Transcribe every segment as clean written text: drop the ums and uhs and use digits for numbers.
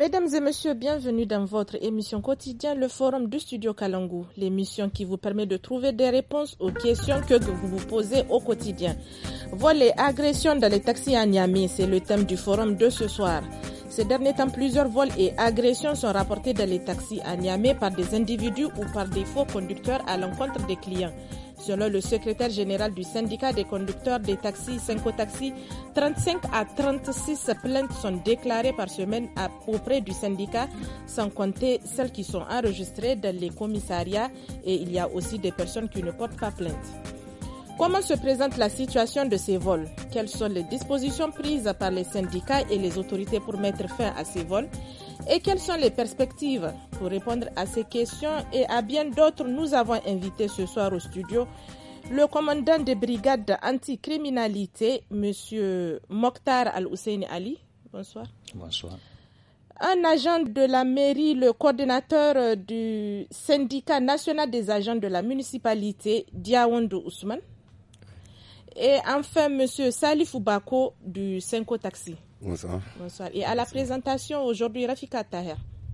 Mesdames et messieurs, bienvenue dans votre émission quotidienne, le Forum du Studio Kalangu, l'émission qui vous permet de trouver des réponses aux questions que vous vous posez au quotidien. Vol et agressions dans les taxis à Niamey, c'est le thème du forum de ce soir. Ces derniers temps, plusieurs vols et agressions sont rapportés dans les taxis à Niamey par des individus ou par des faux conducteurs à l'encontre des clients. Selon le secrétaire général du syndicat des conducteurs des taxis, Senko Taxi, 35 à 36 plaintes sont déclarées par semaine auprès du syndicat, sans compter celles qui sont enregistrées dans les commissariats, et il y a aussi des personnes qui ne portent pas plainte. Comment se présente la situation de ces vols? Quelles sont les dispositions prises par les syndicats et les autorités pour mettre fin à ces vols? Et quelles sont les perspectives? Pour répondre à ces questions et à bien d'autres, nous avons invité ce soir au studio le commandant de brigade anticriminalité, M. Mokhtar Al-Husseini Ali. Bonsoir. Bonsoir. Un agent de la mairie, le coordinateur du syndicat national des agents de la municipalité, Diawandou Ousmane. Et enfin, M. Salifou Bako du Senko Taxi. Bonsoir. Bonsoir. Et à la présentation aujourd'hui, Rafika Taher.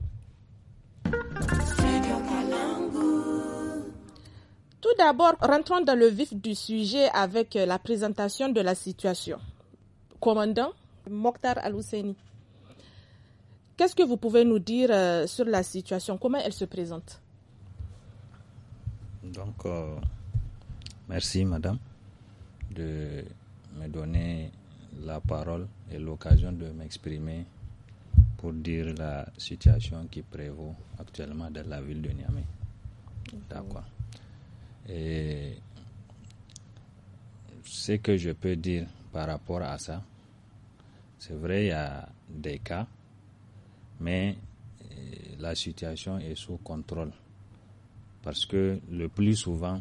Tout d'abord, rentrons dans le vif du sujet avec la présentation de la situation. Commandant Mokhtar Al-Husseini, qu'est-ce que vous pouvez nous dire sur la situation? Comment elle se présente? Donc, merci madame de me donner la parole et l'occasion de m'exprimer pour dire la situation qui prévaut actuellement dans la ville de Niamey. D'accord. Et ce que je peux dire par rapport à ça, c'est vrai, il y a des cas, mais la situation est sous contrôle. Parce que le plus souvent,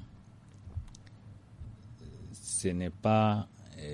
ce n'est pas...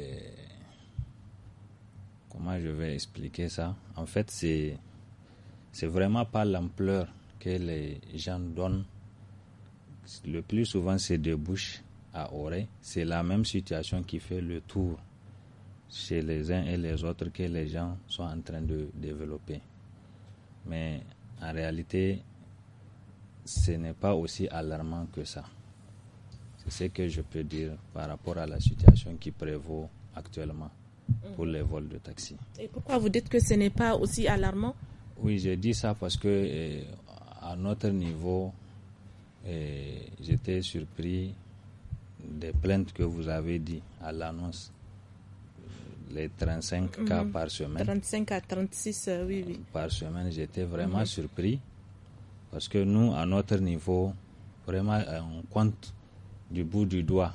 comment je vais expliquer ça? En fait, c'est vraiment pas l'ampleur que les gens donnent. Le plus souvent, c'est de bouche à oreille. C'est la même situation qui fait le tour chez les uns et les autres que les gens sont en train de développer. Mais en réalité, ce n'est pas aussi alarmant que ça. C'est ce que je peux dire par rapport à la situation qui prévaut actuellement pour les vols de taxi. Et pourquoi vous dites que ce n'est pas aussi alarmant? Oui, je dis ça parce que à notre niveau, j'étais surpris des plaintes que vous avez dit à l'annonce, les 35 cas par semaine. 35 à 36, oui. Par semaine, j'étais vraiment surpris parce que nous, à notre niveau, vraiment, on compte du bout du doigt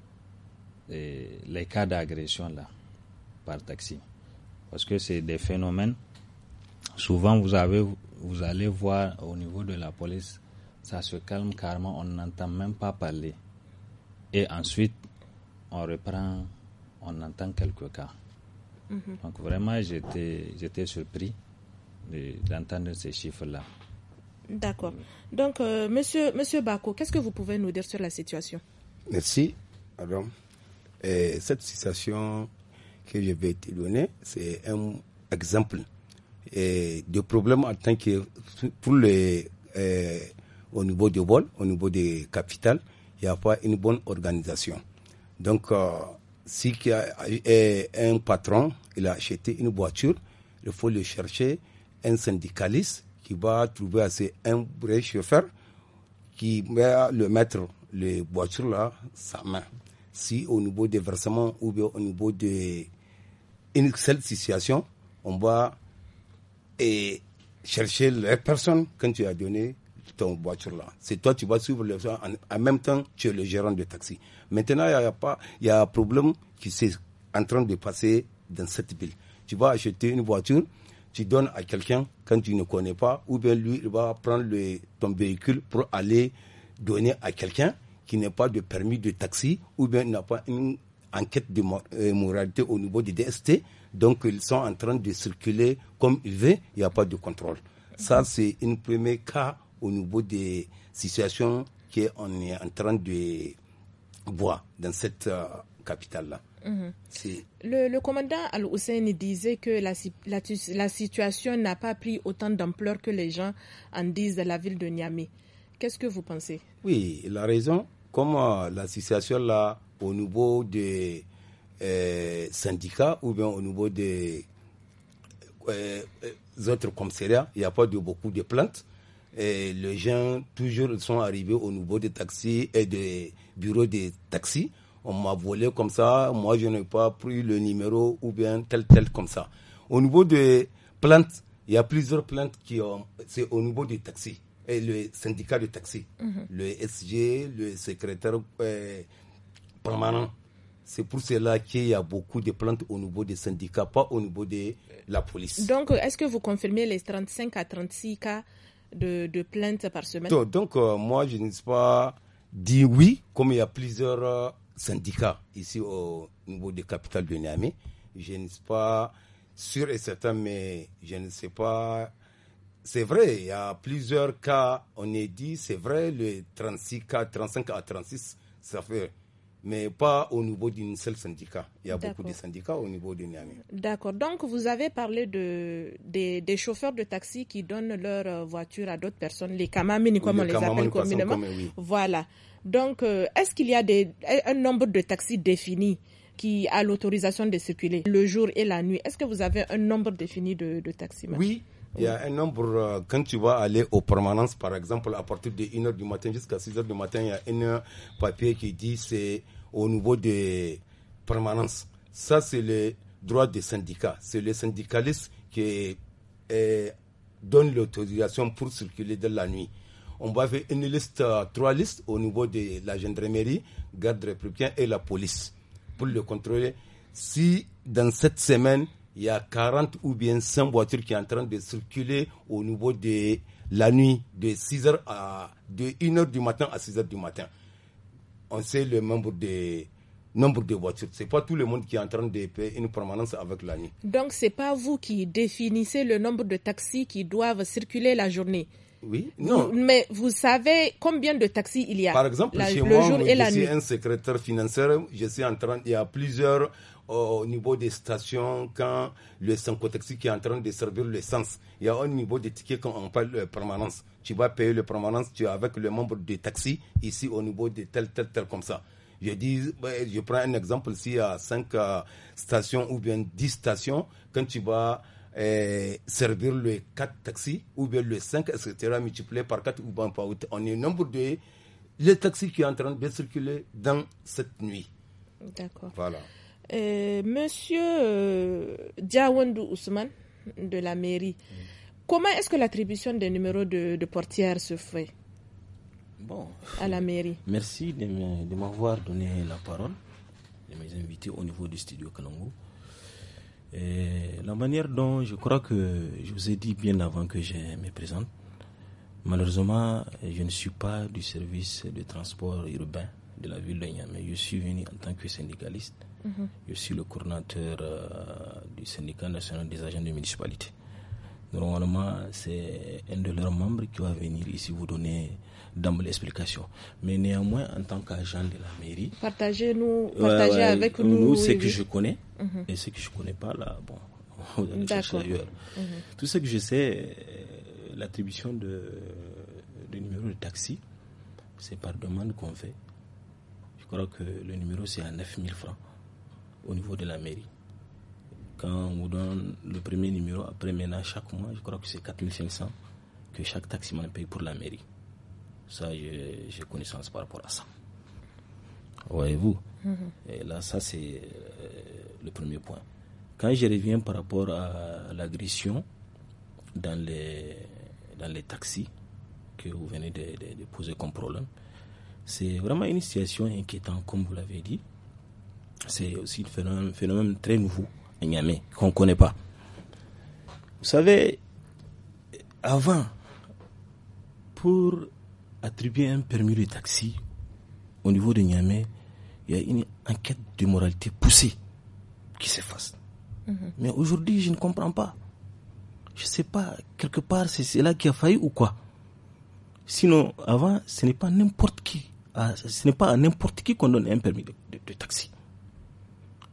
les cas d'agression là, par taxi. Parce que c'est des phénomènes, souvent vous allez voir au niveau de la police, ça se calme carrément, on n'entend même pas parler. Et ensuite, on reprend, on entend quelques cas. Donc vraiment, j'étais surpris d'entendre ces chiffres-là. D'accord. Donc, monsieur Bako, qu'est-ce que vous pouvez nous dire sur la situation? Merci, madame. Cette situation que je vais te donner, c'est un exemple de problème en tant que pour au niveau du vol, au niveau des capitales, il n'y a pas une bonne organisation. Donc, si un patron, il a acheté une voiture, il faut le chercher un syndicaliste qui va trouver un vrai chauffeur qui va le mettre les voitures là sa main. Si au niveau des versements ou bien au niveau de une seule situation, on va chercher les personnes quand tu as donné ton voiture là. C'est toi, tu vas suivre les gens en même temps tu es le gérant de taxi. Maintenant, il y a un problème qui s'est en train de passer dans cette ville. Tu vas acheter une voiture, tu donnes à quelqu'un quand tu ne connais pas, ou bien lui, il va prendre ton véhicule pour aller donner à quelqu'un qui n'a pas de permis de taxi, ou bien n'a pas une enquête de moralité au niveau du DST. Donc, ils sont en train de circuler comme ils veulent, il n'y a pas de contrôle. Ça, c'est un premier cas au niveau des situations qu'on est en train de voir dans cette capitale-là. Le commandant Al-Hussein disait que la situation n'a pas pris autant d'ampleur que les gens en disent de la ville de Niamey. Qu'est-ce que vous pensez? Oui, il a raison. Comme la situation là, au niveau des syndicats ou bien au niveau des autres commissariats, il n'y a pas beaucoup de plaintes. Et les gens toujours sont arrivés au niveau des taxis et des bureaux des taxis. On m'a volé comme ça, moi je n'ai pas pris le numéro ou bien tel comme ça. Au niveau des plaintes, il y a plusieurs plaintes c'est au niveau des taxis et le syndicat de taxis, le SG, le secrétaire permanent. C'est pour cela qu'il y a beaucoup de plaintes au niveau des syndicats, pas au niveau de la police. Donc, est-ce que vous confirmez les 35 à 36 cas de plaintes par semaine? Donc, moi, je n'ai pas dit oui, comme il y a plusieurs syndicats ici au niveau des capitales de Niamey. Je ne suis pas sûr et certain, mais je ne sais pas. C'est vrai, il y a plusieurs cas, on est dit, c'est vrai, le 36 cas, 35 à 36, ça fait... mais pas au niveau d'un seul syndicat. Il y a beaucoup de syndicats au niveau de Niamey. D'accord. Donc, vous avez parlé des chauffeurs de taxi qui donnent leur voiture à d'autres personnes, les kamamini, comme on les appelle communément. Oui. Voilà. Donc, est-ce qu'il y a un nombre de taxis défini qui a l'autorisation de circuler le jour et la nuit? Est-ce que vous avez un nombre défini de taxis? Oui. Il y a un nombre, quand tu vas aller aux permanences, par exemple, à partir de 1h du matin jusqu'à 6h du matin, il y a un papier qui dit c'est au niveau des permanences. Ça, c'est le droit des syndicats. C'est les syndicalistes qui donnent l'autorisation pour circuler dans la nuit. On va faire une liste, 3 listes au niveau de la gendarmerie, garde républicain et la police pour le contrôler. Si dans cette semaine, il y a 40 ou bien 100 voitures qui sont en train de circuler au niveau de la nuit de 1h du matin à 6h du matin. On sait le nombre de voitures. Ce n'est pas tout le monde qui est en train de payer une permanence avec la nuit. Donc, ce n'est pas vous qui définissez le nombre de taxis qui doivent circuler la journée? Oui, non. Mais vous savez combien de taxis il y a? Par exemple, chez le moi, jour et la je nuit. suis un secrétaire financier. Il y a plusieurs au niveau des stations quand le Sankotaxi qui est en train de servir l'essence. Il y a un niveau de ticket quand on parle de permanence. Tu vas payer le permanence, tu es avec le membre de taxi ici au niveau de tel comme ça. Je prends un exemple, s'il y a 5 stations ou bien 10 stations, quand tu vas servir le 4 taxis ou bien le 5, etc., multiplié par 4 ou bien par 8, on est le nombre de les taxis qui sont en train de circuler dans cette nuit. D'accord. Voilà. Monsieur Diawandou Ousmane de la mairie, comment est-ce que l'attribution des numéros de portière se fait à la mairie? Merci de m'avoir donné la parole, de m'inviter au niveau du studio Kalangu. La manière dont je crois que je vous ai dit bien avant que je me présente, malheureusement, je ne suis pas du service de transport urbain de la ville de Niamey. Je suis venu en tant que syndicaliste. Je suis le coordinateur du syndicat national des agents de municipalité. Normalement, c'est un de leurs membres qui va venir ici vous donner d'ample l'explication. Mais néanmoins, en tant qu'agent de la mairie, partagez avec nous ce que je connais et ce que je ne connais pas là. Bon, vous allez chercher ailleurs. Tout ce que je sais, l'attribution de numéro de taxi, c'est par demande qu'on fait. Je crois que le numéro c'est à 9 000 francs au niveau de la mairie. Quand on vous donne le premier numéro, après maintenant chaque mois, je crois que c'est 4 500 que chaque taximan paye pour la mairie. Ça, j'ai connaissance par rapport à ça. Voyez-vous. Et là, ça c'est le premier point. Quand je reviens par rapport à l'agression dans les taxis que vous venez de poser comme problème, c'est vraiment une situation inquiétante, comme vous l'avez dit. C'est aussi un phénomène très nouveau à Niamey, qu'on ne connaît pas. Vous savez, avant, pour attribuer un permis de taxi au niveau de Niamey, il y a une enquête de moralité poussée qui se fasse. Mais aujourd'hui, je ne comprends pas. Je ne sais pas, quelque part, c'est là qui a failli ou quoi. Sinon, avant, ce n'est pas n'importe qui. Ce n'est pas à n'importe qui qu'on donne un permis de taxi.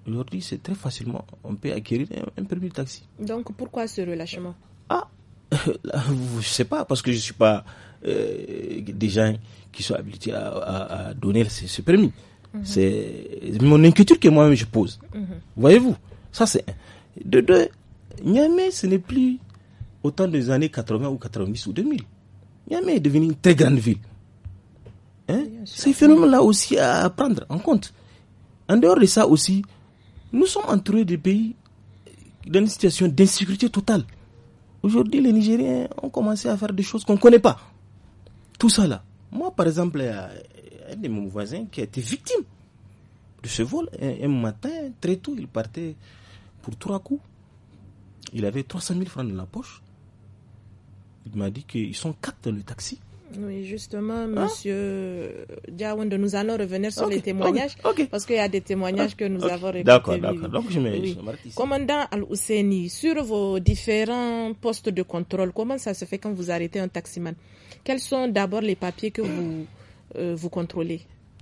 Aujourd'hui, c'est très facilement, on peut acquérir un permis de taxi. Donc, pourquoi ce relâchement? Je sais pas, parce que je suis pas des gens qui sont habilités à donner ce permis. C'est mon inquiétude que moi-même je pose. Voyez-vous, ça c'est... De deux, Niamey, ce n'est plus autant des années 80 ou 90 ou 2000. Niamey est devenu une très grande ville. Ces phénomènes-là aussi à prendre en compte. En dehors de ça aussi, nous sommes entourés de pays dans une situation d'insécurité totale. Aujourd'hui, les Nigériens ont commencé à faire des choses qu'on ne connaît pas. Tout ça là. Moi, par exemple, il y a un de mes voisins qui a été victime de ce vol. Un matin, très tôt, il partait pour 3 coups. Il avait 300 000 francs dans la poche. Il m'a dit qu'ils sont 4 dans le taxi. Oui, justement, monsieur Diawande, nous allons revenir sur les témoignages, parce qu'il y a des témoignages que nous avons récoltés. D'accord. Donc, je Commandant Al-Ousseini, sur vos différents postes de contrôle, comment ça se fait quand vous arrêtez un taximan? Quels sont d'abord les papiers que vous contrôlez?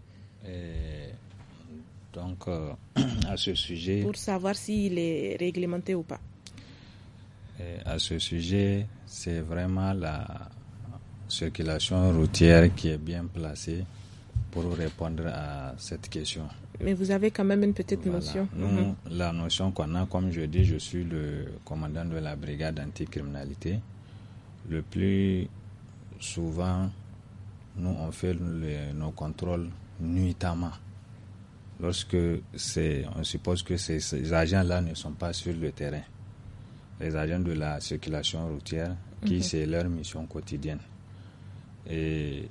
Donc, à ce sujet... Pour savoir s'il est réglementé ou pas. À ce sujet, c'est vraiment la circulation routière qui est bien placée pour répondre à cette question. Mais vous avez quand même une petite notion. Nous, la notion qu'on a, comme je dis, je suis le commandant de la brigade anticriminalité. Le plus souvent, nous, on fait nos contrôles nuitamment. Lorsque on suppose que ces agents-là ne sont pas sur le terrain. Les agents de la circulation routière, qui c'est leur mission quotidienne. Et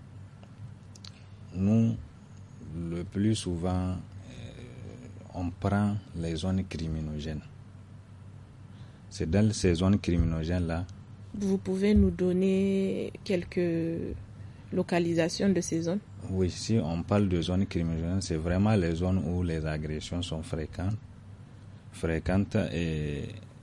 nous, le plus souvent, on prend les zones criminogènes. C'est dans ces zones criminogènes-là. Vous pouvez nous donner quelques localisations de ces zones? Oui, si on parle de zones criminogènes, c'est vraiment les zones où les agressions sont fréquentes et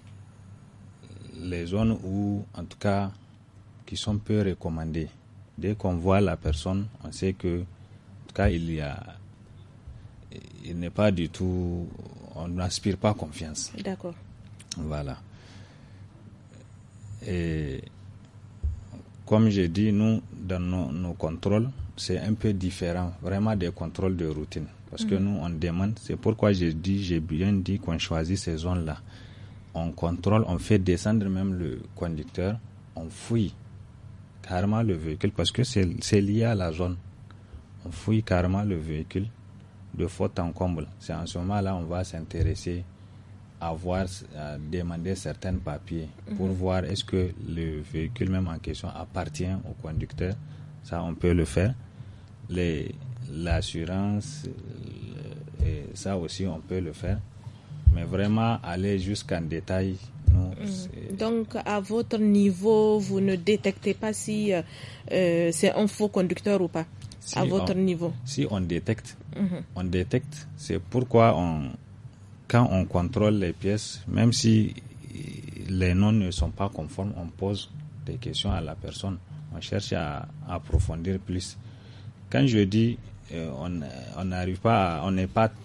les zones où, en tout cas, qui sont peu recommandées. Dès qu'on voit la personne, on sait que, en tout cas, il n'est pas du tout, on n'inspire pas confiance. D'accord. Voilà. Et comme j'ai dit, nous, dans nos contrôles, c'est un peu différent, vraiment des contrôles de routine. Parce que nous, on demande, c'est pourquoi j'ai bien dit qu'on choisit ces zones-là. On contrôle, on fait descendre même le conducteur, on fouille carrément le véhicule parce que c'est lié à la zone. On fouille carrément le véhicule de fond en comble. C'est en ce moment-là on va s'intéresser à demander certains papiers pour voir est-ce que le véhicule même en question appartient au conducteur. Ça, on peut le faire. L'assurance, ça aussi, on peut le faire. Mais vraiment, aller jusqu'en détail, non. Donc, à votre niveau, vous ne détectez pas si c'est un faux conducteur ou pas, à votre niveau? Si on détecte, c'est pourquoi quand on contrôle les pièces, même si les noms ne sont pas conformes, on pose des questions à la personne. On cherche à approfondir plus. Quand je dis on n'arrive pas, on n'est pas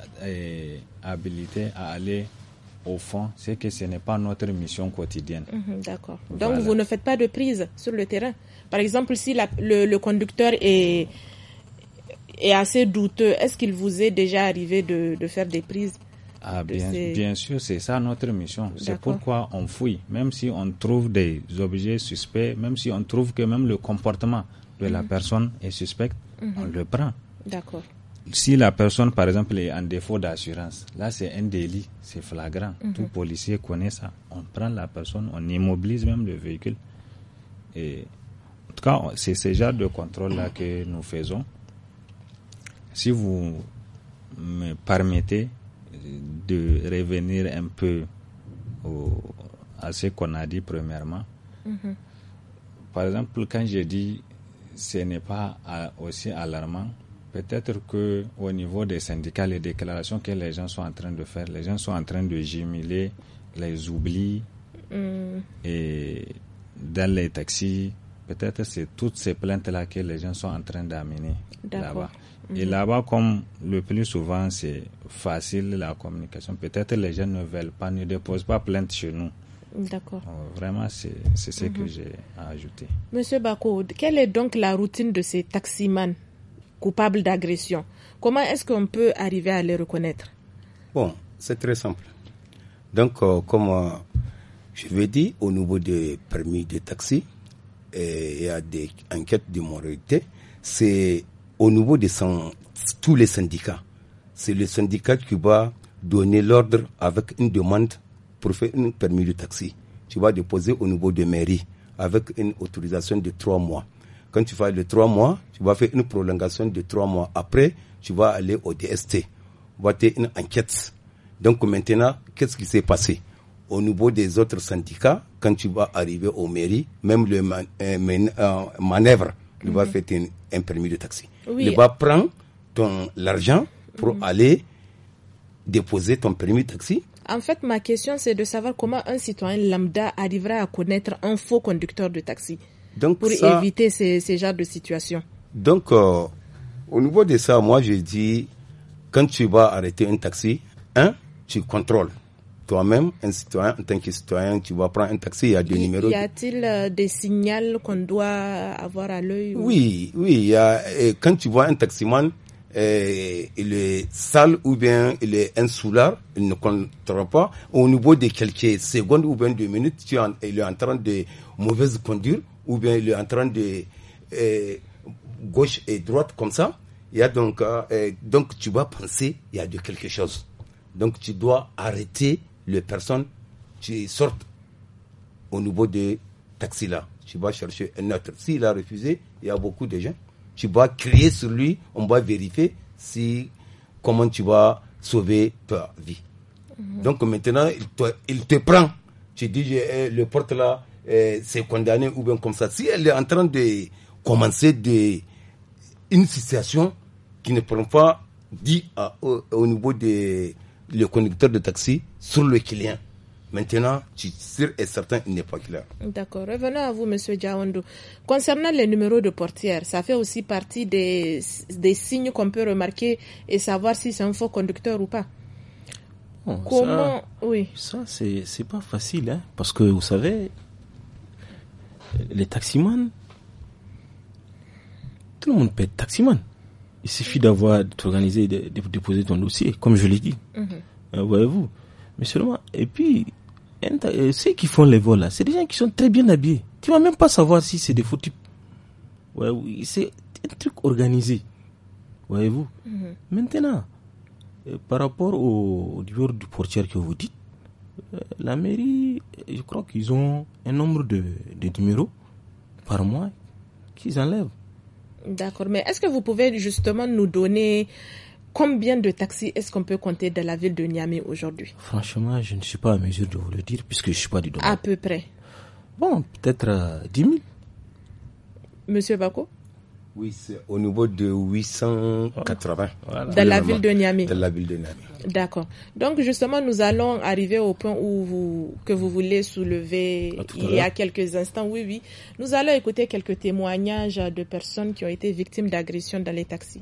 habilité à aller au fond, c'est que ce n'est pas notre mission quotidienne. D'accord. Donc vous ne faites pas de prise sur le terrain. Par exemple, si le conducteur est assez douteux, est-ce qu'il vous est déjà arrivé de faire des prises? Bien sûr, c'est ça notre mission. C'est pourquoi on fouille. Même si on trouve des objets suspects, même si on trouve que même le comportement de la personne est suspect, on le prend. D'accord. Si la personne, par exemple, est en défaut d'assurance, là c'est un délit, c'est flagrant. Tout policier connaît ça. On prend la personne, on immobilise même le véhicule. Et en tout cas, c'est ce genre de contrôle-là que nous faisons. Si vous me permettez de revenir un peu à ce qu'on a dit premièrement. Par exemple, quand j'ai dit ce n'est pas aussi alarmant, peut-être qu'au niveau des syndicats, les déclarations que les gens sont en train de faire, les gens sont en train de jumeler les oublis et dans les taxis, peut-être c'est toutes ces plaintes-là que les gens sont en train d'amener là-bas. Et là-bas, comme le plus souvent, c'est facile la communication. Peut-être les gens ne veulent pas, ne déposent pas plainte chez nous. D'accord. Vraiment, c'est ce que j'ai à ajouter. Monsieur Bako, quelle est donc la routine de ces taximans coupables d'agression? Comment est-ce qu'on peut arriver à les reconnaître? Bon, c'est très simple. Donc, comme je l'ai dit, au niveau des permis de taxi, il y a des enquêtes de moralité. C'est au niveau de tous les syndicats. C'est le syndicat qui va donner l'ordre avec une demande pour faire un permis de taxi. Tu vas déposer au niveau de mairie avec une autorisation de 3 mois. Quand tu fais les 3 mois, tu vas faire une prolongation de 3 mois. Après, tu vas aller au DST. On va faire une enquête. Donc maintenant, qu'est-ce qui s'est passé? Au niveau des autres syndicats, quand tu vas arriver aux mairies, même le manœuvre, il va faire un permis de taxi. Oui. Il va prendre l'argent pour aller déposer ton permis de taxi. En fait, ma question, c'est de savoir comment un citoyen lambda arrivera à connaître un faux conducteur de taxi pour éviter ces genres de situations. Donc, au niveau de ça, moi, je dis, quand tu vas arrêter un taxi, tu contrôles. Toi-même, un citoyen, en tant que citoyen, tu vas prendre un taxi, il y a des numéros. Y a-t-il des signaux qu'on doit avoir à l'œil? Oui, il y a, quand tu vois un taximan, il est sale ou bien il est un soulard, il ne contrôle pas. Au niveau de quelques secondes ou bien 2 minutes, il est en train de mauvaise conduire ou bien il est en train de gauche et droite comme ça. Il y a donc tu vas penser il y a de quelque chose. Donc tu dois arrêter les personnes qui sortent au niveau des taxis là. Tu vas chercher un autre. S'il a refusé, il y a beaucoup de gens. Tu vas crier sur lui, on va vérifier comment tu vas sauver ta vie. Donc maintenant, il te prend. Tu dis, le porte là, c'est condamné ou bien comme ça. Si elle est en train de commencer une situation qui ne prend pas dit au niveau des le conducteur de taxi sur le client. Maintenant, tu es sûr et certain qu'il n'est pas clair. D'accord. Revenons à vous, M. Diawando. Concernant les numéros de portière, ça fait aussi partie des signes qu'on peut remarquer et savoir si c'est un faux conducteur ou pas. Bon, comment oui. Ça, c'est pas facile, hein, parce que vous savez, les taximans, tout le monde peut être taximan. Il suffit d'organiser, de déposer ton dossier, comme je l'ai dit. Voyez-vous. Mais seulement, et puis, ceux qui font les vols là, c'est des gens qui sont très bien habillés. Tu vas même pas savoir si c'est des faux types. Oui, c'est un truc organisé. Voyez-vous. Maintenant, par rapport au numéro du portier que vous dites, la mairie, je crois qu'ils ont un nombre de numéros par mois qu'ils enlèvent. D'accord, mais est-ce que vous pouvez justement nous donner combien de taxis est-ce qu'on peut compter dans la ville de Niamey aujourd'hui? Franchement, je ne suis pas à mesure de vous le dire puisque je ne suis pas du domaine. À peu près. Bon, peut-être 10 000. Monsieur Bako? Oui, c'est au niveau de 880. Voilà. Dans la ville de Niamey. Dans la ville de Niamey. D'accord. Donc justement, nous allons arriver au point que vous voulez soulever il y a quelques instants. Oui. Nous allons écouter quelques témoignages de personnes qui ont été victimes d'agressions dans les taxis.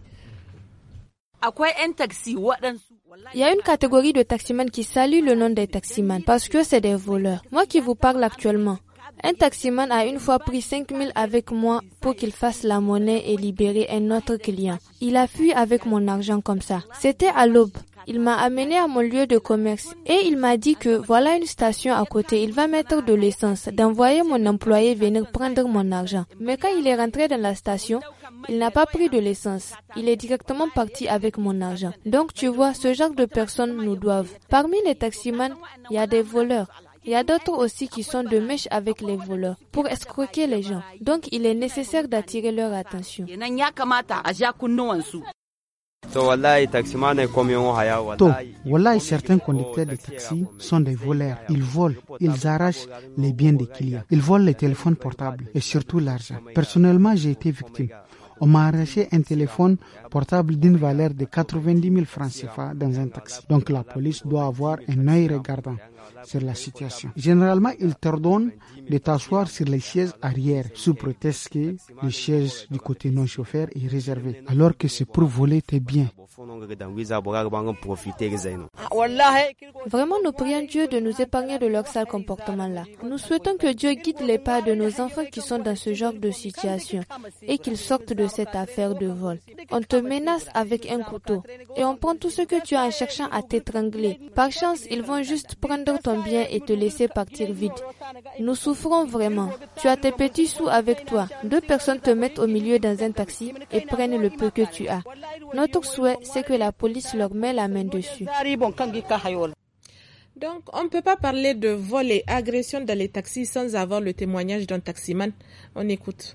Il y a une catégorie de taximans qui salue le nom des taximans parce que c'est des voleurs. Moi qui vous parle actuellement, un taximan a une fois pris 5 000 avec moi pour qu'il fasse la monnaie et libérer un autre client. Il a fui avec mon argent comme ça. C'était à l'aube. Il m'a amené à mon lieu de commerce et il m'a dit que voilà une station à côté, il va mettre de l'essence, d'envoyer mon employé venir prendre mon argent. Mais quand il est rentré dans la station, il n'a pas pris de l'essence. Il est directement parti avec mon argent. Donc tu vois, ce genre de personnes nous doivent. Parmi les taximans, il y a des voleurs. Il y a d'autres aussi qui sont de mèche avec les voleurs pour escroquer les gens. Donc il est nécessaire d'attirer leur attention. Wallahi, certains conducteurs de taxi sont des voleurs. Ils volent, ils arrachent les biens des clients. Ils volent les téléphones portables et surtout l'argent. Personnellement, j'ai été victime. On m'a arraché un téléphone portable d'une valeur de 90 000 francs CFA dans un taxi. Donc la police doit avoir un œil regardant sur la situation. Généralement, ils t'ordonnent de t'asseoir sur les chaises arrière sous prétexte que les chaises du côté non-chauffeur est réservé, alors que c'est pour voler tes biens. Vraiment, nous prions Dieu de nous épargner de leur sale comportement-là. Nous souhaitons que Dieu guide les pas de nos enfants qui sont dans ce genre de situation et qu'ils sortent de cette affaire de vol. On te menace avec un couteau et on prend tout ce que tu as en cherchant à t'étrangler. Par chance, ils vont juste prendre ton bien et te laisser partir vite. Nous souffrons vraiment. Tu as tes petits sous avec toi. 2 personnes te mettent au milieu dans un taxi et prennent le peu que tu as. Notre souhait, c'est que la police leur met la main dessus. Donc, on ne peut pas parler de vol et agression dans les taxis sans avoir le témoignage d'un taximan. On écoute.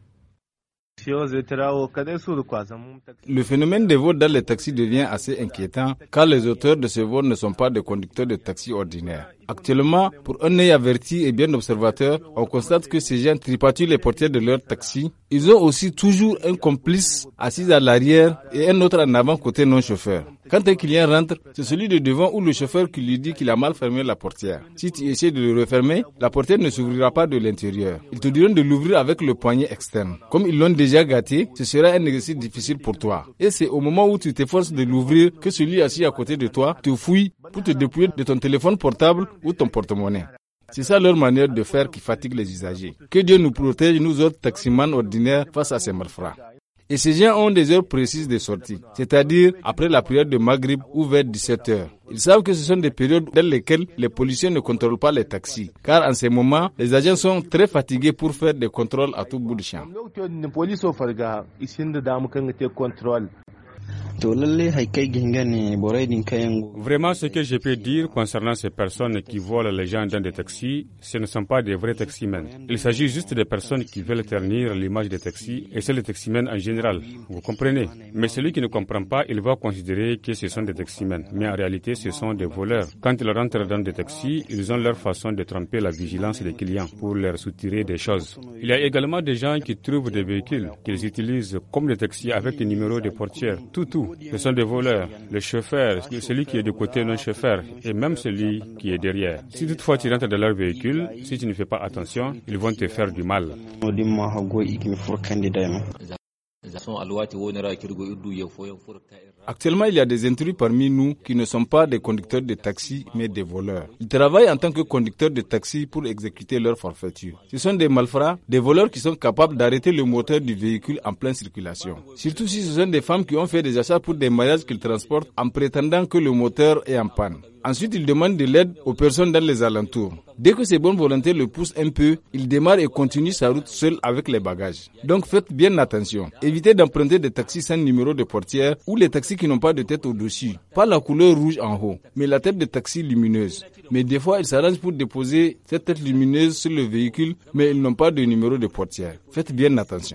Le phénomène des vols dans les taxis devient assez inquiétant car les auteurs de ces vols ne sont pas des conducteurs de taxi ordinaires. Actuellement, pour un œil averti et bien observateur, on constate que ces gens tripatouillent les portières de leur taxi. Ils ont aussi toujours un complice assis à l'arrière et un autre en avant côté non-chauffeur. Quand un client rentre, c'est celui de devant ou le chauffeur qui lui dit qu'il a mal fermé la portière. Si tu essaies de le refermer, la portière ne s'ouvrira pas de l'intérieur. Ils te diront de l'ouvrir avec le poignet externe. Comme ils l'ont déjà gâté, ce sera un exercice difficile pour toi. Et c'est au moment où tu t'efforces de l'ouvrir que celui assis à côté de toi te fouille pour te dépouiller de ton téléphone portable ou ton porte-monnaie. C'est ça leur manière de faire qui fatigue les usagers. Que Dieu nous protège, nous autres taximans ordinaires, face à ces malfrats. Et ces gens ont des heures précises de sortie, c'est-à-dire après la prière de Maghrib ou vers 17h. Ils savent que ce sont des périodes dans lesquelles les policiers ne contrôlent pas les taxis, car en ces moments, les agents sont très fatigués pour faire des contrôles à tout bout de champ. Vraiment, ce que je peux dire concernant ces personnes qui volent les gens dans des taxis, ce ne sont pas des vrais taximens. Il s'agit juste de personnes qui veulent ternir l'image des taxis, et c'est les taximens en général. Vous comprenez? Mais celui qui ne comprend pas, il va considérer que ce sont des taximens. Mais en réalité, ce sont des voleurs. Quand ils rentrent dans des taxis, ils ont leur façon de tromper la vigilance des clients pour leur soutirer des choses. Il y a également des gens qui trouvent des véhicules qu'ils utilisent comme des taxis avec des numéros de portière. Tout. Ce sont des voleurs, le chauffeur, celui qui est du côté non-chauffeur et même celui qui est derrière. Si toutefois tu rentres dans leur véhicule, si tu ne fais pas attention, ils vont te faire du mal. Actuellement, il y a des intrus parmi nous qui ne sont pas des conducteurs de taxi, mais des voleurs. Ils travaillent en tant que conducteurs de taxi pour exécuter leur forfaiture. Ce sont des malfrats, des voleurs qui sont capables d'arrêter le moteur du véhicule en pleine circulation. Surtout si ce sont des femmes qui ont fait des achats pour des mariages qu'ils transportent en prétendant que le moteur est en panne. Ensuite, ils demandent de l'aide aux personnes dans les alentours. Dès que ces bonnes volontés le poussent un peu, il démarre et continue sa route seul avec les bagages. Donc faites bien attention. Évitez d'emprunter des taxis sans numéro de portière ou les taxis qui n'ont pas de tête au-dessus. Pas la couleur rouge en haut, mais la tête de taxi lumineuse. Mais des fois, ils s'arrangent pour déposer cette tête lumineuse sur le véhicule, mais ils n'ont pas de numéro de portière. Faites bien attention.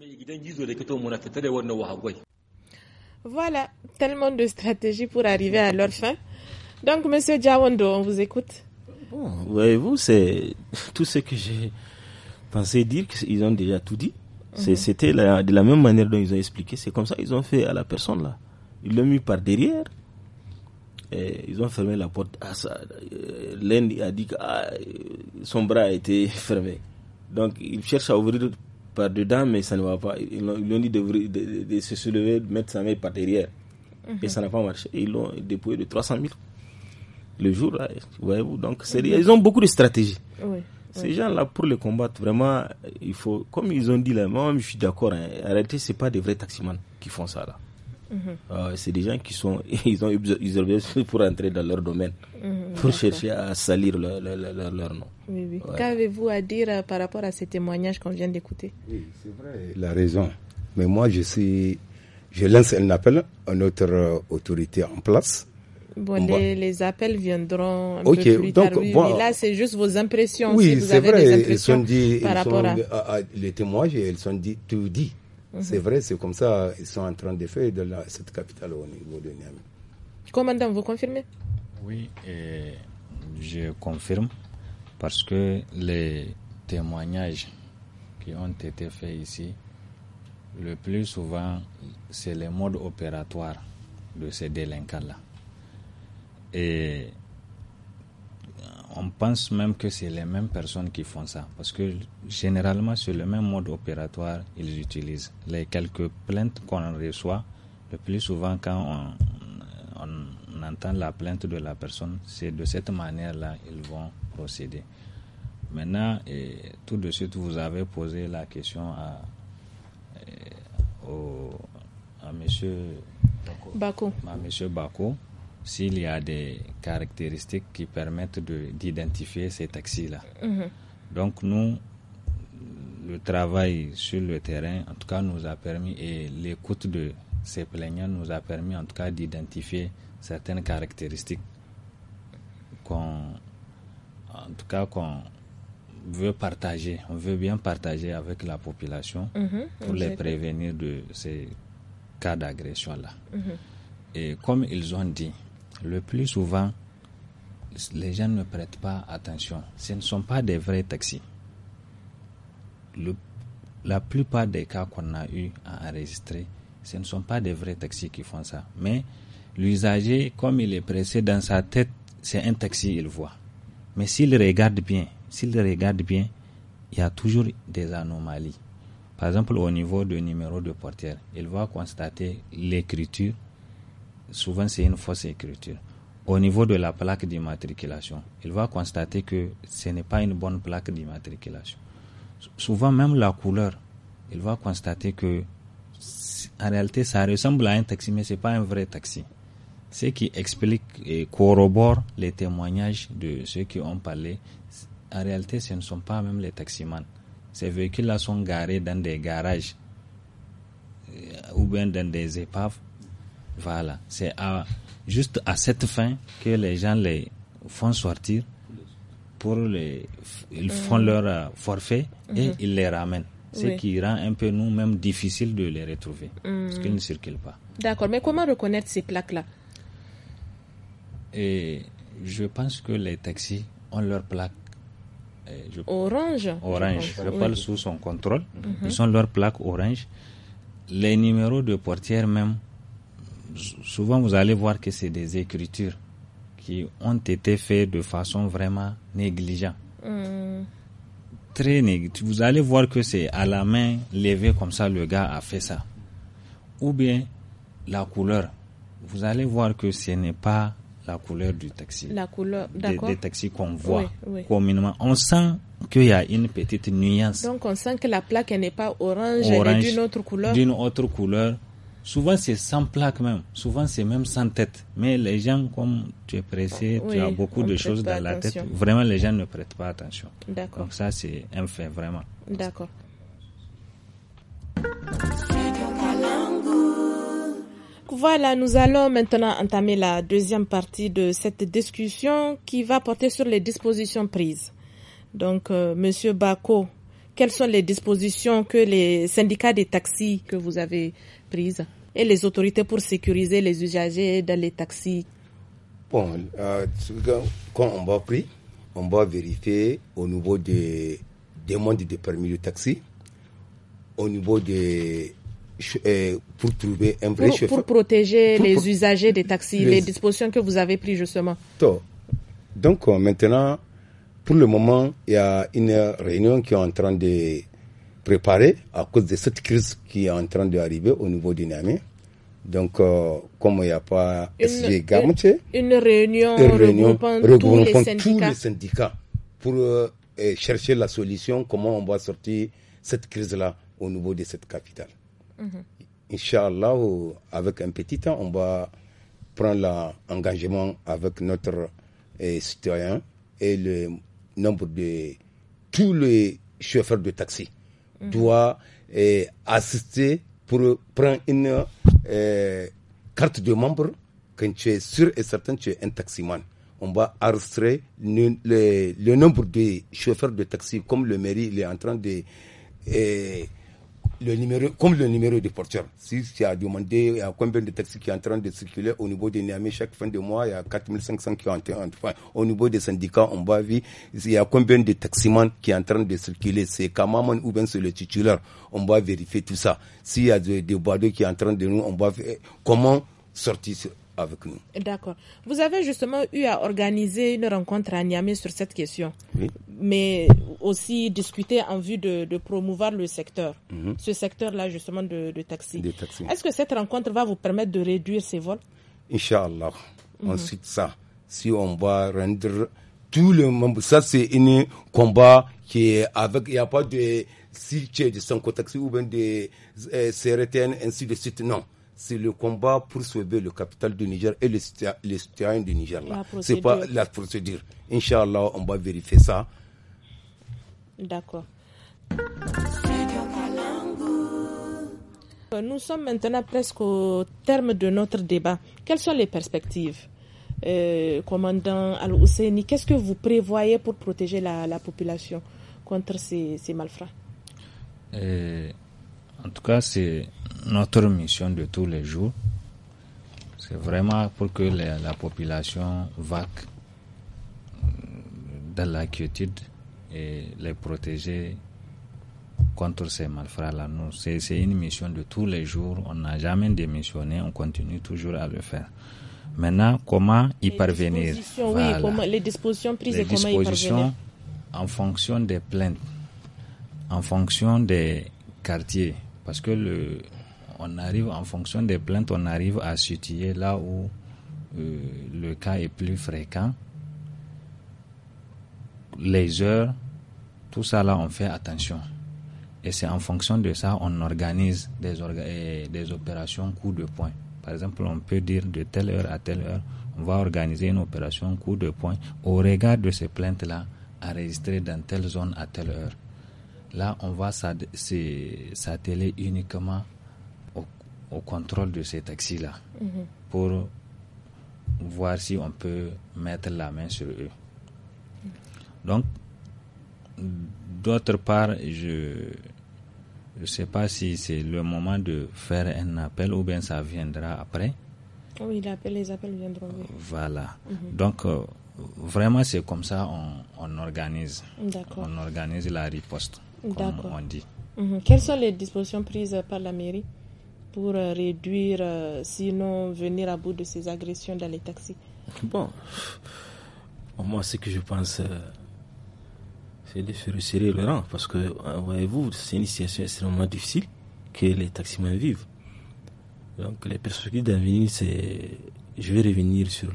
Voilà, tellement de stratégies pour arriver à leur fin. Donc, Monsieur Diawando, on vous écoute. Bon, voyez-vous, c'est tout ce que j'ai pensé dire, ils ont déjà tout dit. C'était de la même manière dont ils ont expliqué. C'est comme ça qu'ils ont fait à la personne là. Ils l'ont mis par derrière. Et ils ont fermé la porte. L'un a dit que son bras a été fermé. Donc, ils cherchent à ouvrir par dedans, mais ça ne va pas. Ils lui ont dit de se soulever, de mettre sa main par derrière. Et ça n'a pas marché. Et ils l'ont dépouillé de 300 000. Le jour, là, voyez-vous, donc ils ont beaucoup de stratégies. Oui, ces gens-là, pour les combattre, vraiment, il faut, comme ils ont dit là, moi, je suis d'accord. En réalité, c'est pas des vrais taximans qui font ça là. C'est des gens qui sont, ils ont usurpé pour entrer dans leur domaine, pour chercher à salir leur nom. Oui. Ouais. Qu'avez-vous à dire par rapport à ces témoignages qu'on vient d'écouter? Oui, c'est vrai, il a raison. Mais moi, je lance un appel à notre autorité en place. Bon, les appels viendront un peu plus tard. Oui, là, c'est juste vos impressions. Oui, si vous c'est avez vrai. Des impressions Par rapport à les témoignages, ils sont dit tout dit. C'est vrai, c'est comme ça. Ils sont en train de faire de cette capitale au niveau de Niamey. Commandant, vous confirmez? Oui, je confirme parce que les témoignages qui ont été faits ici le plus souvent, c'est le mode opératoire de ces délinquants-là. Et on pense même que c'est les mêmes personnes qui font ça, parce que généralement, c'est le même mode opératoire qu'ils utilisent. Les quelques plaintes qu'on reçoit, le plus souvent, quand on entend la plainte de la personne, c'est de cette manière-là qu'ils vont procéder. Maintenant, tout de suite, vous avez posé la question à monsieur Bako, s'il y a des caractéristiques qui permettent d'identifier ces taxis-là. Donc nous, le travail sur le terrain, en tout cas, nous a permis, et l'écoute de ces plaignants nous a permis, en tout cas, d'identifier certaines caractéristiques qu'on veut partager. On veut bien partager avec la population pour les prévenir de ces cas d'agression-là. Et comme ils ont dit, le plus souvent, les gens ne prêtent pas attention. Ce ne sont pas des vrais taxis. La plupart des cas qu'on a eu à enregistrer, ce ne sont pas des vrais taxis qui font ça. Mais l'usager, comme il est pressé dans sa tête, c'est un taxi, il voit. Mais s'il regarde bien, il y a toujours des anomalies. Par exemple, au niveau du numéro de portière, il va constater l'écriture. Souvent, c'est une fausse écriture. Au niveau de la plaque d'immatriculation, il va constater que ce n'est pas une bonne plaque d'immatriculation. Souvent, même la couleur, il va constater que, en réalité, ça ressemble à un taxi, mais ce n'est pas un vrai taxi. Ce qui explique et corrobore les témoignages de ceux qui ont parlé, en réalité, ce ne sont pas même les taximans. Ces véhicules-là sont garés dans des garages ou bien dans des épaves. Voilà, c'est juste à cette fin que les gens les font sortir ils font leur forfait et ils les ramènent. Ce qui rend un peu nous-mêmes difficile de les retrouver parce qu'ils ne circulent pas. D'accord, mais comment reconnaître ces plaques-là? Et je pense que les taxis ont leur plaque orange. Je parle sous son contrôle. Ils ont leur plaque orange. Les numéros de portière même, souvent vous allez voir que c'est des écritures qui ont été faites de façon vraiment négligente. Très négligente. Vous allez voir que c'est à la main levée comme ça, le gars a fait ça. Ou bien la couleur. Vous allez voir que ce n'est pas la couleur du taxi. La couleur, d'accord. Des taxis qu'on voit communément. On sent qu'il y a une petite nuance. Donc on sent que la plaque n'est pas orange, elle est d'une autre couleur. D'une autre couleur. Souvent c'est sans plaque même. Souvent c'est même sans tête. Mais les gens, comme tu es pressé, tu as beaucoup de choses dans la tête. Vraiment les gens ne prêtent pas attention. D'accord. Donc ça c'est un fait vraiment. D'accord. Voilà, nous allons maintenant entamer la deuxième partie de cette discussion qui va porter sur les dispositions prises. Donc, Monsieur Bako, quelles sont les dispositions que les syndicats des taxis que vous avez prises et les autorités pour sécuriser les usagers dans les taxis? Bon, quand on va pris, on va vérifier au niveau des demandes de permis de taxi, au niveau des pour trouver un vrai chauffeur. Pour protéger les usagers des taxis, les dispositions que vous avez prises justement. Donc maintenant, pour le moment, il y a une réunion qui est en train de préparer à cause de cette crise qui est en train d'arriver au niveau du Niamey. Donc, comme il n'y a pas une réunion regroupant tous les syndicats pour chercher la solution, comment on va sortir cette crise-là au niveau de cette capitale. Inch'Allah, avec un petit temps, on va prendre l'engagement avec notre citoyen et le nombre de tous les chauffeurs de taxi doit assister pour prendre une carte de membre quand tu es sûr et certain que tu es un taximan. On va enregistrer le nombre de chauffeurs de taxi, comme le mairie il est en train de le numéro de porteur. Si tu as demandé, il y a combien de taxis qui sont en train de circuler au niveau de Niamey chaque fin de mois, il y a 4500 qui ont été au niveau des syndicats, on va voir, il y a combien de taximans qui sont en train de circuler, c'est Kamaman ou bien c'est le titulaire, on va vérifier tout ça. S'il y a des badauds qui sont en train de nous, on va voir comment sortir avec nous. D'accord. Vous avez justement eu à organiser une rencontre à Niamey sur cette question, oui. Mais aussi discuter en vue de promouvoir le secteur, ce secteur-là justement de taxi. Est-ce que cette rencontre va vous permettre de réduire ces vols? Inch'Allah. Ensuite ça, si on va rendre tout le monde, ça c'est un combat qui est avec, il n'y a pas de si tu es de Sanko Taxi ou bien de CRTN, ainsi de suite, non. C'est le combat pour sauver le capital du Niger et les citoyens du Niger. C'est pas la procédure. Inch'Allah, on va vérifier ça. D'accord. Nous sommes maintenant presque au terme de notre débat. Quelles sont les perspectives, commandant Al-Husseini? Qu'est-ce que vous prévoyez pour protéger la population contre ces malfrats? En tout cas, c'est notre mission de tous les jours. C'est vraiment pour que la population vaque dans la quiétude et les protéger contre ces malfrats-là. C'est une mission de tous les jours. On n'a jamais démissionné, on continue toujours à le faire. Maintenant, comment y parvenir? Oui, les dispositions prises et comment y parvenir? En fonction des plaintes, en fonction des quartiers. Parce que on arrive, en fonction des plaintes, on arrive à situer là où le cas est plus fréquent. Les heures, tout ça là, on fait attention. Et c'est en fonction de ça, on organise des opérations coup de poing. Par exemple, on peut dire de telle heure à telle heure, on va organiser une opération coup de poing au regard de ces plaintes-là, enregistrées dans telle zone à telle heure. Là, on va s'atteler uniquement au contrôle de ces taxis-là pour voir si on peut mettre la main sur eux. Donc, d'autre part, je ne sais pas si c'est le moment de faire un appel ou bien ça viendra après. Oui, les appels viendront. Oui. Voilà. Donc, vraiment, c'est comme ça on organise. D'accord. On organise la riposte, comme on dit. Quelles sont les dispositions prises par la mairie pour réduire, sinon venir à bout de ces agressions dans les taxis? Bon, moi, ce que je pense, c'est de se resserrer le rang, parce que, voyez-vous, c'est une situation extrêmement difficile que les taximans vivent. Donc, les perspectives d'avenir, c'est, je vais revenir sur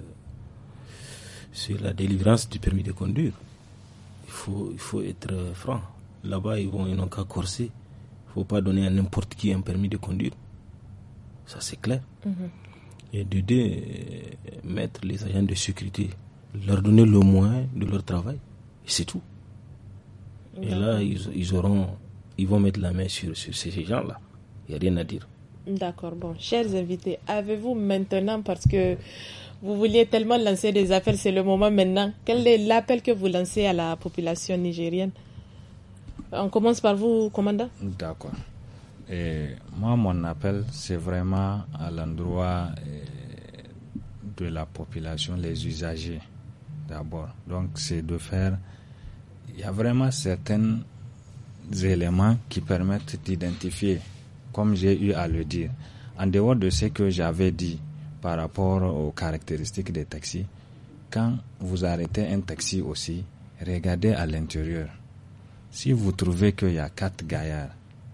la délivrance du permis de conduire. Il faut être franc. Là-bas, ils n'ont qu'à corser. Il ne faut pas donner à n'importe qui un permis de conduire. Ça, c'est clair. Et de deux, mettre les agents de sécurité, leur donner le moyen de leur travail. Et c'est tout. Et là, ils vont mettre la main sur ces gens-là. Il n'y a rien à dire. D'accord. Bon, chers invités, avez-vous maintenant, parce que vous vouliez tellement lancer des appels, c'est le moment maintenant. Quel est l'appel que vous lancez à la population nigérienne? On commence par vous, commandant. D'accord. Et moi, mon appel, c'est vraiment à l'endroit de la population, les usagers d'abord. Donc, c'est de faire... Il y a vraiment certains éléments qui permettent d'identifier, comme j'ai eu à le dire, en dehors de ce que j'avais dit par rapport aux caractéristiques des taxis. Quand vous arrêtez un taxi aussi, regardez à l'intérieur. Si vous trouvez qu'il y a 4 gaillards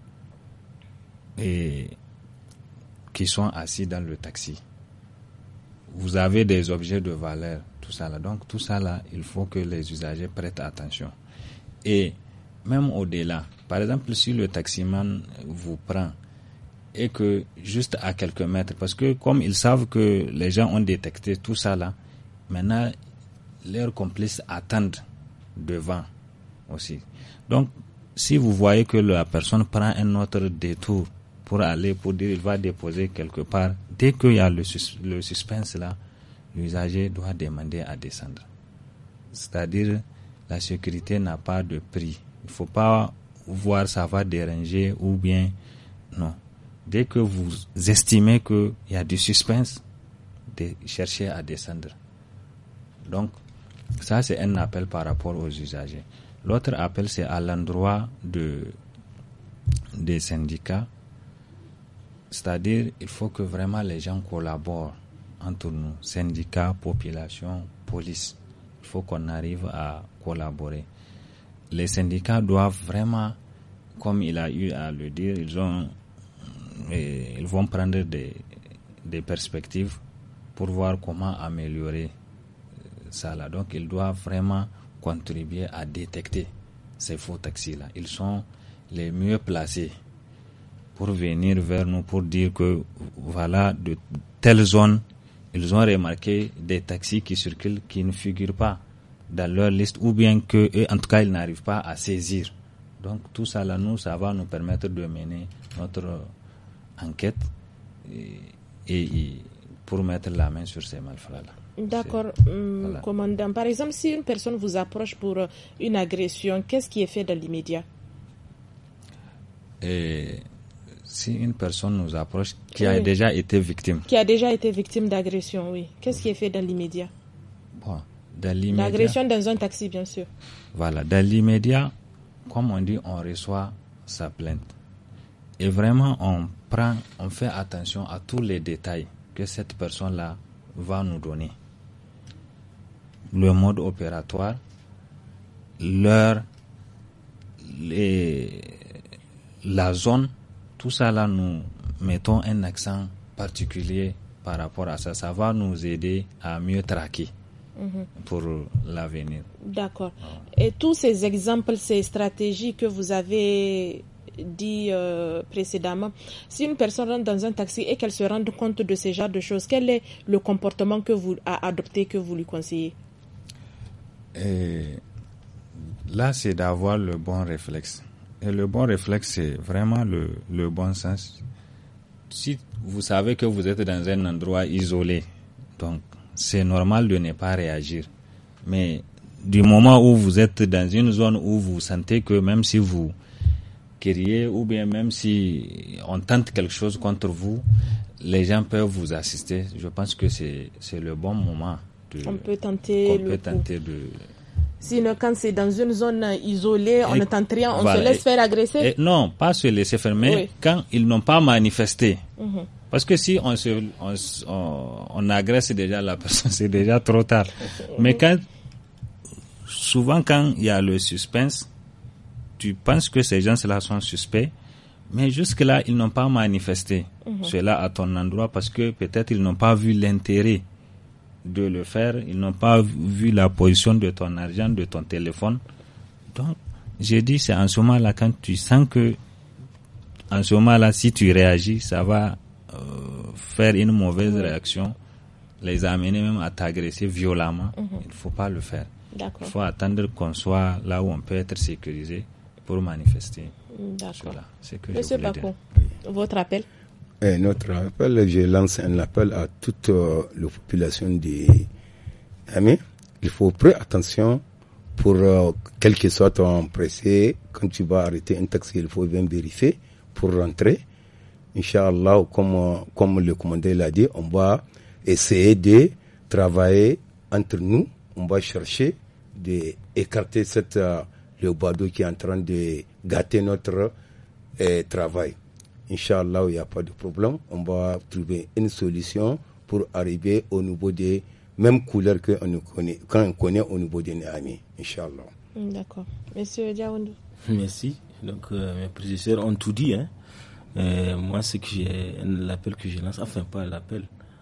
qui sont assis dans le taxi, vous avez des objets de valeur, tout ça là. Donc tout ça là, il faut que les usagers prêtent attention. Et même au-delà, par exemple, si le taximan vous prend et que juste à quelques mètres, parce que comme ils savent que les gens ont détecté tout ça là, maintenant leurs complices attendent devant aussi. Donc, si vous voyez que la personne prend un autre détour pour aller, pour dire il va déposer quelque part, dès qu'il y a le suspense là, l'usager doit demander à descendre. C'est-à-dire, la sécurité n'a pas de prix. Il ne faut pas voir ça va déranger ou bien non. Dès que vous estimez qu'il y a du suspense, de chercher à descendre. Donc, ça c'est un appel par rapport aux usagers. L'autre appel, c'est à l'endroit des syndicats. C'est-à-dire, il faut que vraiment les gens collaborent entre nous, syndicats, population, police. Il faut qu'on arrive à collaborer. Les syndicats doivent vraiment, comme il a eu à le dire, ils vont prendre des perspectives pour voir comment améliorer ça là. Donc, ils doivent vraiment contribuer à détecter ces faux taxis-là. Ils sont les mieux placés pour venir vers nous, pour dire que voilà, de telle zone, ils ont remarqué des taxis qui circulent, qui ne figurent pas dans leur liste, ou bien que, en tout cas, ils n'arrivent pas à saisir. Donc, tout ça là, ça va nous permettre de mener notre enquête et pour mettre la main sur ces malfrats-là. D'accord. Voilà. Commandant, par exemple, si une personne vous approche pour une agression, qu'est-ce qui est fait dans l'immédiat? Si une personne nous approche qui a déjà été victime. Qui a déjà été victime d'agression, oui. Qu'est-ce qui est fait dans l'immédiat? Bon, dans l'immédiat. L'agression dans un taxi, bien sûr. Voilà, dans l'immédiat, comme on dit, on reçoit sa plainte. Et vraiment, on fait attention à tous les détails que cette personne-là va nous donner. Le mode opératoire, l'heure, la zone, tout ça là, nous mettons un accent particulier par rapport à ça. Ça va nous aider à mieux traquer pour l'avenir. D'accord. Et tous ces exemples, ces stratégies que vous avez dit précédemment, si une personne rentre dans un taxi et qu'elle se rende compte de ce genre de choses, quel est le comportement que vous avez adopté, que vous lui conseillez? Là, c'est d'avoir le bon réflexe. Et le bon réflexe, c'est vraiment le bon sens. Si vous savez que vous êtes dans un endroit isolé, donc c'est normal de ne pas réagir. Mais du moment où vous êtes dans une zone où vous sentez que même si vous criez ou bien même si on tente quelque chose contre vous, les gens peuvent vous assister. Je pense que c'est le bon moment. On peut tenter de... Sinon, quand c'est dans une zone isolée, on ne tente rien, on se laisse faire agresser. Non, pas se laisser faire, mais quand ils n'ont pas manifesté. Parce que si on agresse déjà la personne, c'est déjà trop tard. Mais souvent quand il y a le suspense, tu penses que ces gens-là sont suspects, mais jusque-là, ils n'ont pas manifesté cela à ton endroit parce que peut-être ils n'ont pas vu l'intérêt de le faire, ils n'ont pas vu la position de ton argent, de ton téléphone. Donc, j'ai dit, c'est en ce moment-là, quand tu sens que, en ce moment-là, si tu réagis, ça va faire une mauvaise réaction, les amener même à t'agresser violemment. Il ne faut pas le faire. D'accord. Il faut attendre qu'on soit là où on peut être sécurisé pour manifester. D'accord. C'est que Monsieur Bako, votre appel? Notre appel, je lance un appel à toute la population de Niamey. Il faut prendre attention pour quel que soit ton pressé. Quand tu vas arrêter un taxi, il faut bien vérifier pour rentrer. Inch'Allah, comme le commandant l'a dit, on va essayer de travailler entre nous. On va chercher d'écarter le badaud qui est en train de gâter notre travail. Inch'Allah, il n'y a pas de problème. On va trouver une solution pour arriver au niveau des mêmes couleurs qu'on connaît au niveau des Niamey. Inch'Allah. D'accord. Monsieur Diaoundou. Merci. Donc, mes prédécesseurs ont tout dit. Moi, l'appel que je lance, enfin, pas l'appel.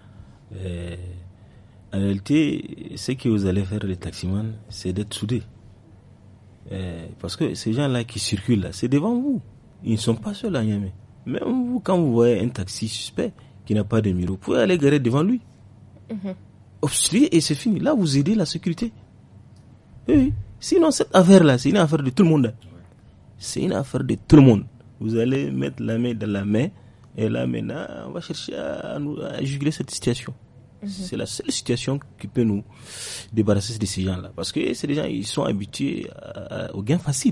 En réalité, ce que vous allez faire, les taximans, c'est d'être soudés. Parce que ces gens-là qui circulent, là, c'est devant vous. Ils ne sont pas seuls à Niamey. Même vous, quand vous voyez un taxi suspect qui n'a pas de numéro, vous pouvez aller garer devant lui. Obstruer et c'est fini. Là, vous aidez la sécurité. Oui. Sinon, cette affaire-là, c'est une affaire de tout le monde. C'est une affaire de tout le monde. Vous allez mettre la main dans la main et là, maintenant, on va chercher à juguler cette situation. C'est la seule situation qui peut nous débarrasser de ces gens-là. Parce que c'est des gens, ils sont habitués au gain facile.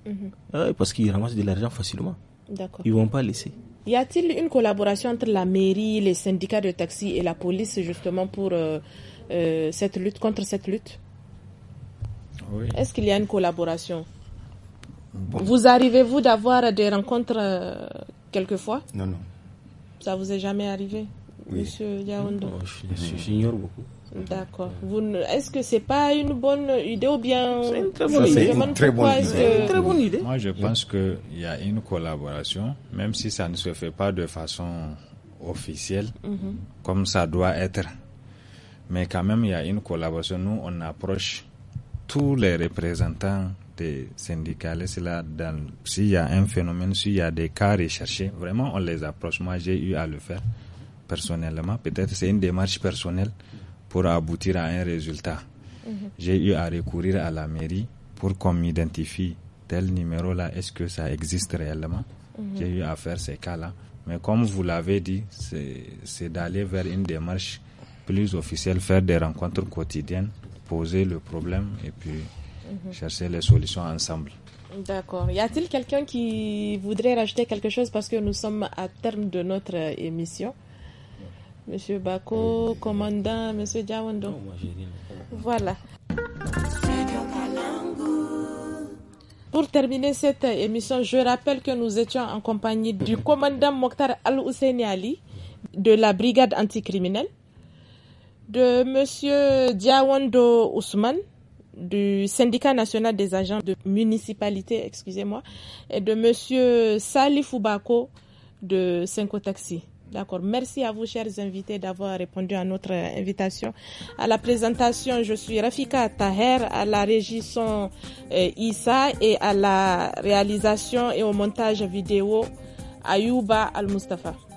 Parce qu'ils ramassent de l'argent facilement. D'accord. Ils ne vont pas laisser. Y a-t-il une collaboration entre la mairie, les syndicats de taxi et la police justement pour cette lutte, contre cette lutte? Oui. Est-ce qu'il y a une collaboration? Vous arrivez-vous d'avoir des rencontres quelquefois? Non. Ça vous est jamais arrivé, oui. Monsieur Yaoundé? J'ignore beaucoup. D'accord. Est-ce que c'est pas une bonne idée ou bien c'est une très bonne idée. Une très bonne idée. Moi, je pense qu'il y a une collaboration, même si ça ne se fait pas de façon officielle, comme ça doit être. Mais quand même, il y a une collaboration. Nous, on approche tous les représentants des syndicalistes là. S'il y a un phénomène, s'il y a des cas recherchés, vraiment, on les approche. Moi, j'ai eu à le faire personnellement. Peut-être c'est une démarche personnelle pour aboutir à un résultat. J'ai eu à recourir à la mairie pour qu'on m'identifie tel numéro-là, est-ce que ça existe réellement? J'ai eu à faire ces cas-là. Mais comme vous l'avez dit, c'est d'aller vers une démarche plus officielle, faire des rencontres quotidiennes, poser le problème et puis chercher les solutions ensemble. D'accord. Y a-t-il quelqu'un qui voudrait rajouter quelque chose parce que nous sommes à terme de notre émission? Monsieur Bako, commandant, Monsieur Diawando. Voilà. Pour terminer cette émission, je rappelle que nous étions en compagnie du commandant Mokhtar Al-Husseini Ali de la brigade anticriminelle, de Monsieur Diawando Ousmane du syndicat national des agents de municipalité, et de Monsieur Salifou Bako de Senko Taxi. D'accord. Merci à vous, chers invités, d'avoir répondu à notre invitation. À la présentation, je suis Rafika Taher, à la régie son Issa et à la réalisation et au montage vidéo Ayouba Al-Mustafa.